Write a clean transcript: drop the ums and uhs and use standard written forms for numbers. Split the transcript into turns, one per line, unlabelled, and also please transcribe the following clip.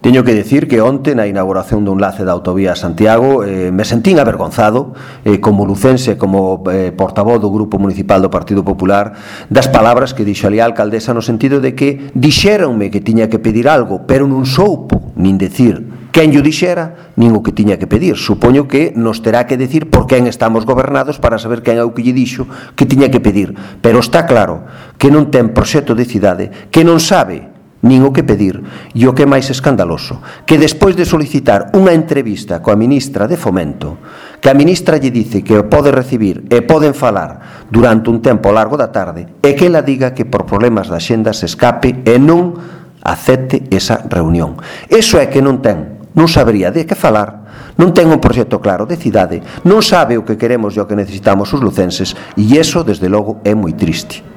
Teño que decir que onte na inauguración dun enlace da autovía a Santiago me sentín avergonzado como lucense, como portavoz do Grupo Municipal do Partido Popular, das palabras que dixo ali a alcaldesa, no sentido de que dixéronme que tiña que pedir algo, pero non soupo nin decir quen lle dixera, nin o que tiña que pedir. Supoño que nos terá que decir por quen estamos gobernados para saber quen é o que lle dixo que tiña que pedir, pero está claro que non ten proxecto de cidade, que non sabe nin o que pedir, e o que é máis escandaloso, que despois de solicitar unha entrevista coa ministra de Fomento, que a ministra lle dice que o pode recibir e poden falar durante un tempo largo da tarde, e que ela diga que por problemas da xenda se escape e non acepte esa reunión. Eso é que non sabría de que falar, non ten un proxecto claro de cidade, non sabe o que queremos e o que necesitamos os lucenses, e iso, desde logo, é moi triste.